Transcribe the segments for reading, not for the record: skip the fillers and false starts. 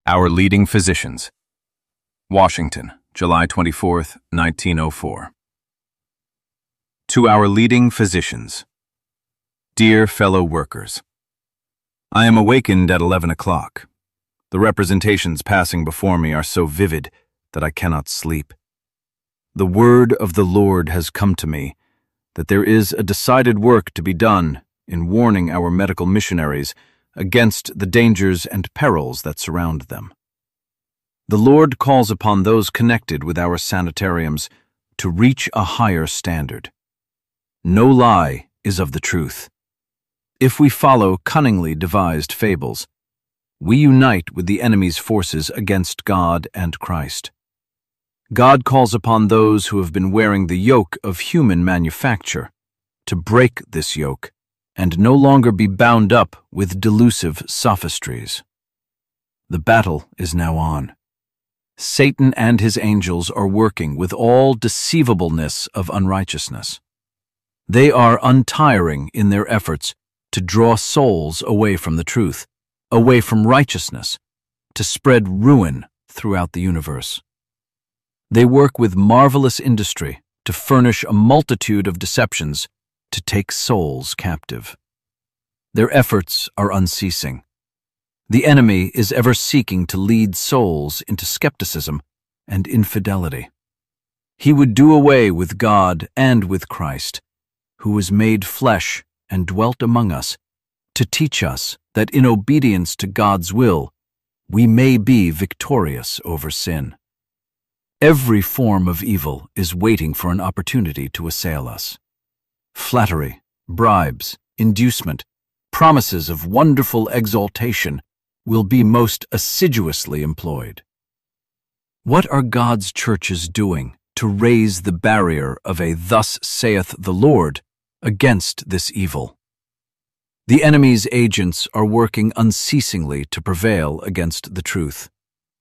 Our Leading Physicians. Washington, July 24, 1904. To our leading physicians. Dear fellow workers, I am awakened at 11 o'clock. The representations passing before me are so vivid that I cannot sleep. The word of the Lord has come to me that there is a decided work to be done in warning our medical missionaries against the dangers and perils that surround them. The Lord calls upon those connected with our sanitariums to reach a higher standard. No lie is of the truth. If we follow cunningly devised fables, we unite with the enemy's forces against God and Christ. God calls upon those who have been wearing the yoke of human manufacture to break this yoke and no longer be bound up with delusive sophistries. The battle is now on. Satan and his angels are working with all deceivableness of unrighteousness. They are untiring in their efforts to draw souls away from the truth, away from righteousness, to spread ruin throughout the universe. They work with marvelous industry to furnish a multitude of deceptions to take souls captive. Their efforts are unceasing. The enemy is ever seeking to lead souls into skepticism and infidelity. He would do away with God and with Christ, who was made flesh and dwelt among us, to teach us that in obedience to God's will, we may be victorious over sin. Every form of evil is waiting for an opportunity to assail us. Flattery, bribes, inducement, promises of wonderful exaltation will be most assiduously employed. What are God's churches doing to raise the barrier of a "Thus saith the Lord" against this evil? The enemy's agents are working unceasingly to prevail against the truth.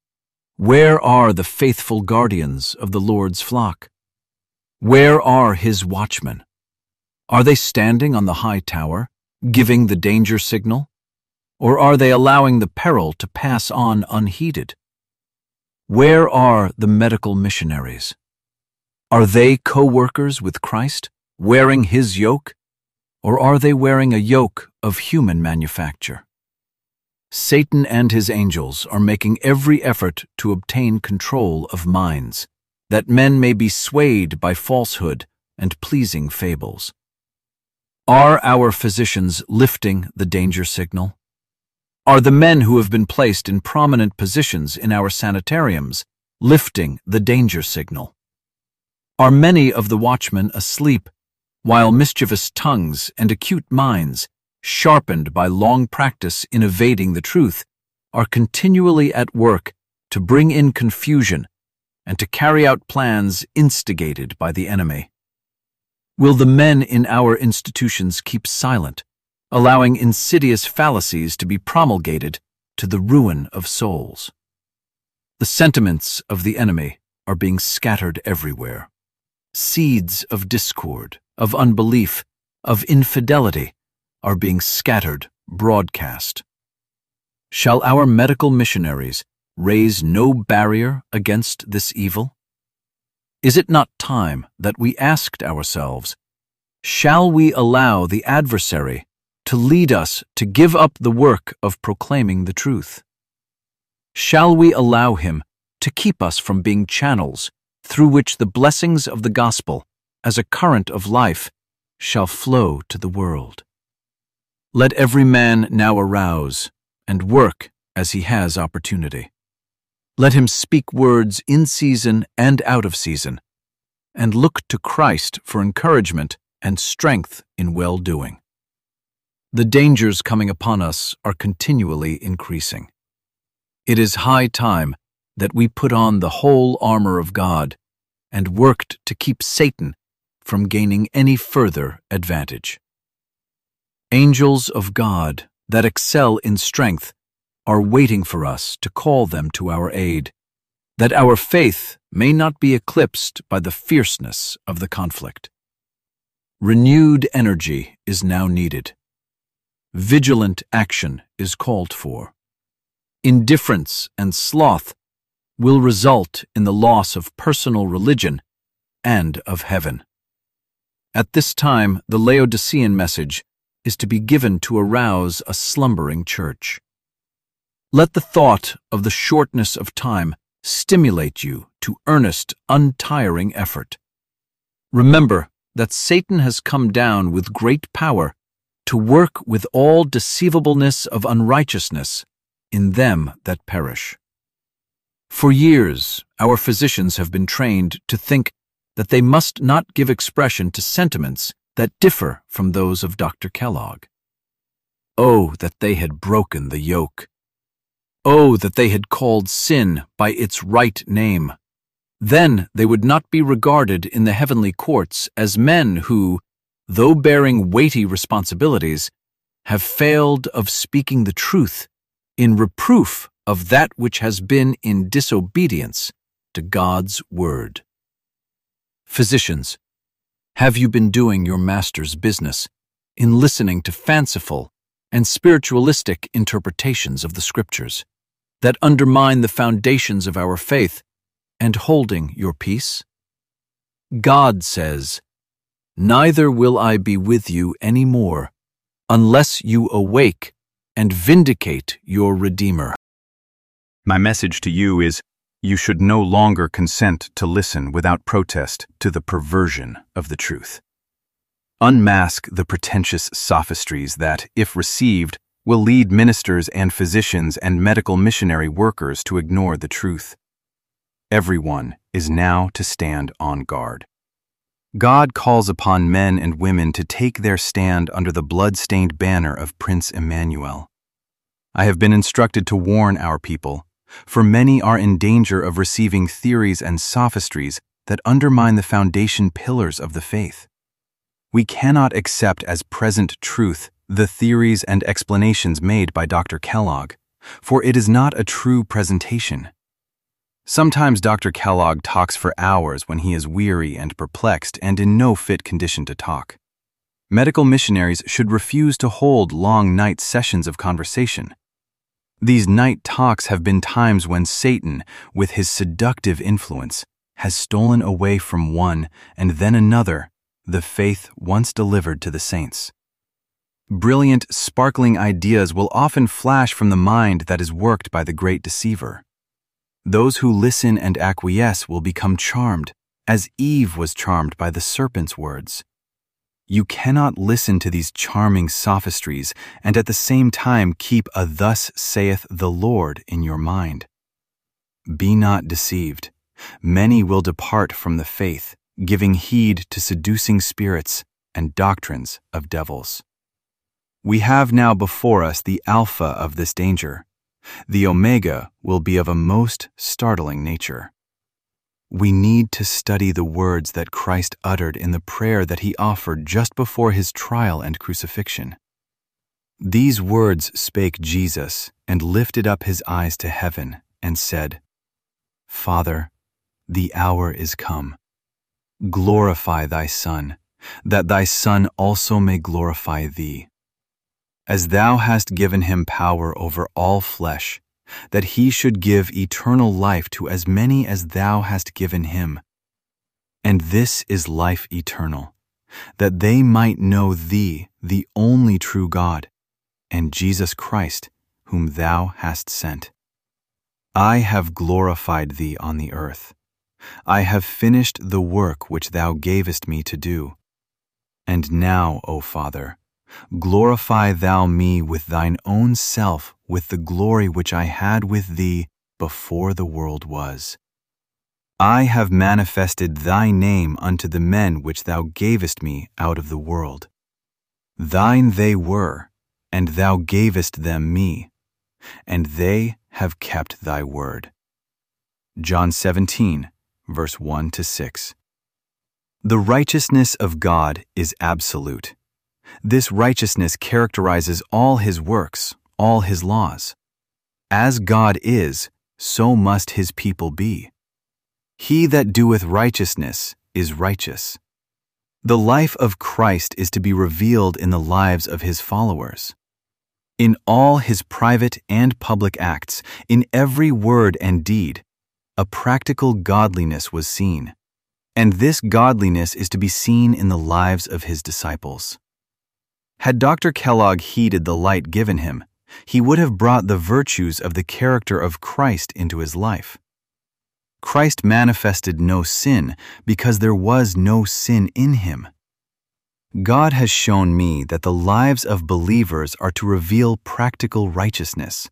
Where are the faithful guardians of the Lord's flock? Where are his watchmen? Are they standing on the high tower, giving the danger signal? Or are they allowing the peril to pass on unheeded? Where are the medical missionaries? Are they co-workers with Christ, wearing his yoke? Or are they wearing a yoke of human manufacture? Satan and his angels are making every effort to obtain control of minds, that men may be swayed by falsehood and pleasing fables. Are our physicians lifting the danger signal? Are the men who have been placed in prominent positions in our sanitariums lifting the danger signal? Are many of the watchmen asleep, while mischievous tongues and acute minds, sharpened by long practice in evading the truth, are continually at work to bring in confusion and to carry out plans instigated by the enemy? Will the men in our institutions keep silent, allowing insidious fallacies to be promulgated to the ruin of souls? The sentiments of the enemy are being scattered everywhere. Seeds of discord, of unbelief, of infidelity are being scattered broadcast. Shall our medical missionaries raise no barrier against this evil? Is it not time that we asked ourselves, shall we allow the adversary to lead us to give up the work of proclaiming the truth? Shall we allow him to keep us from being channels through which the blessings of the gospel, as a current of life, shall flow to the world? Let every man now arouse and work as he has opportunity. Let him speak words in season and out of season, and look to Christ for encouragement and strength in well-doing. The dangers coming upon us are continually increasing. It is high time that we put on the whole armor of God and worked to keep Satan from gaining any further advantage. Angels of God that excel in strength are waiting for us to call them to our aid, that our faith may not be eclipsed by the fierceness of the conflict. Renewed energy is now needed. Vigilant action is called for. Indifference and sloth will result in the loss of personal religion and of heaven. At this time, the Laodicean message is to be given to arouse a slumbering church. Let the thought of the shortness of time stimulate you to earnest, untiring effort. Remember that Satan has come down with great power to work with all deceivableness of unrighteousness in them that perish. For years, our physicians have been trained to think that they must not give expression to sentiments that differ from those of Dr. Kellogg. Oh, that they had broken the yoke! Oh, that they had called sin by its right name! Then they would not be regarded in the heavenly courts as men who, though bearing weighty responsibilities, have failed of speaking the truth in reproof of that which has been in disobedience to God's word. Physicians, have you been doing your master's business in listening to fanciful and spiritualistic interpretations of the Scriptures that undermine the foundations of our faith and holding your peace? God says, "Neither will I be with you any more, unless you awake and vindicate your Redeemer." My message to you is, you should no longer consent to listen without protest to the perversion of the truth. Unmask the pretentious sophistries that, if received, will lead ministers and physicians and medical missionary workers to ignore the truth. Everyone is now to stand on guard. God calls upon men and women to take their stand under the blood-stained banner of Prince Emmanuel. I have been instructed to warn our people, for many are in danger of receiving theories and sophistries that undermine the foundation pillars of the faith. We cannot accept as present truth the theories and explanations made by Dr. Kellogg, for it is not a true presentation. Sometimes Dr. Kellogg talks for hours when he is weary and perplexed and in no fit condition to talk. Medical missionaries should refuse to hold long night sessions of conversation. These night talks have been times when Satan, with his seductive influence, has stolen away from one and then another the faith once delivered to the saints. Brilliant, sparkling ideas will often flash from the mind that is worked by the great deceiver. Those who listen and acquiesce will become charmed, as Eve was charmed by the serpent's words. You cannot listen to these charming sophistries and at the same time keep a "Thus saith the Lord" in your mind. Be not deceived. Many will depart from the faith, giving heed to seducing spirits and doctrines of devils. We have now before us the Alpha of this danger. The Omega will be of a most startling nature. We need to study the words that Christ uttered in the prayer that he offered just before his trial and crucifixion. These words spake Jesus and lifted up his eyes to heaven and said, "Father, the hour is come. Glorify thy Son, that thy Son also may glorify thee. As thou hast given him power over all flesh, that he should give eternal life to as many as thou hast given him. And this is life eternal, that they might know thee, the only true God, and Jesus Christ, whom thou hast sent. I have glorified thee on the earth. I have finished the work which thou gavest me to do. And now, O Father, glorify thou me with thine own self with the glory which I had with thee before the world was. I have manifested thy name unto the men which thou gavest me out of the world. Thine they were, and thou gavest them me, and they have kept thy word. John 17, verse 1-6. The righteousness of God is absolute. This righteousness characterizes all his works, all his laws. As God is, so must his people be. He that doeth righteousness is righteous. The life of Christ is to be revealed in the lives of his followers. In all his private and public acts, in every word and deed, a practical godliness was seen, and this godliness is to be seen in the lives of his disciples. Had Dr. Kellogg heeded the light given him, he would have brought the virtues of the character of Christ into his life. Christ manifested no sin because there was no sin in him. God has shown me that the lives of believers are to reveal practical righteousness.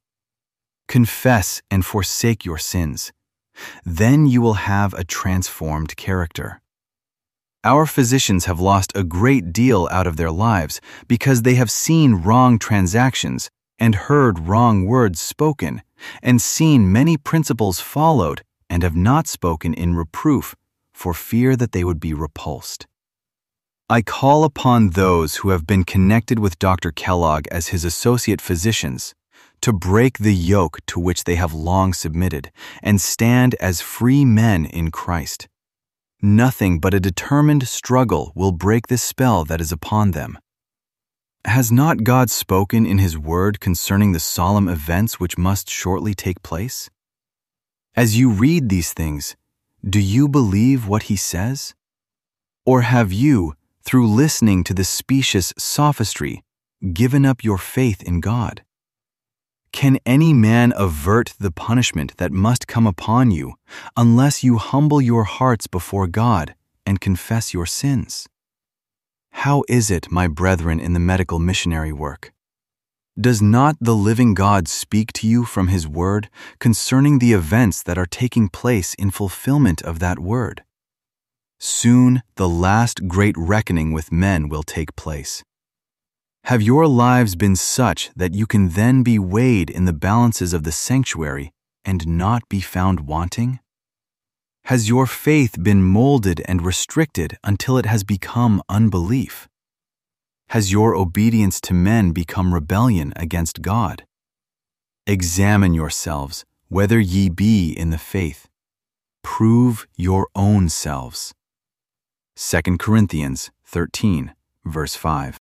Confess and forsake your sins. Then you will have a transformed character. Our physicians have lost a great deal out of their lives because they have seen wrong transactions and heard wrong words spoken, and seen many principles followed and have not spoken in reproof for fear that they would be repulsed. I call upon those who have been connected with Dr. Kellogg as his associate physicians to break the yoke to which they have long submitted and stand as free men in Christ. Nothing but a determined struggle will break the spell that is upon them. Has not God spoken in his word concerning the solemn events which must shortly take place? As you read these things, do you believe what he says? Or have you, through listening to the specious sophistry, given up your faith in God? Can any man avert the punishment that must come upon you unless you humble your hearts before God and confess your sins? How is it, my brethren in the medical missionary work? Does not the living God speak to you from his word concerning the events that are taking place in fulfillment of that word? Soon the last great reckoning with men will take place. Have your lives been such that you can then be weighed in the balances of the sanctuary and not be found wanting? Has your faith been molded and restricted until it has become unbelief? Has your obedience to men become rebellion against God? Examine yourselves, whether ye be in the faith. Prove your own selves. 2 Corinthians 13, verse 5.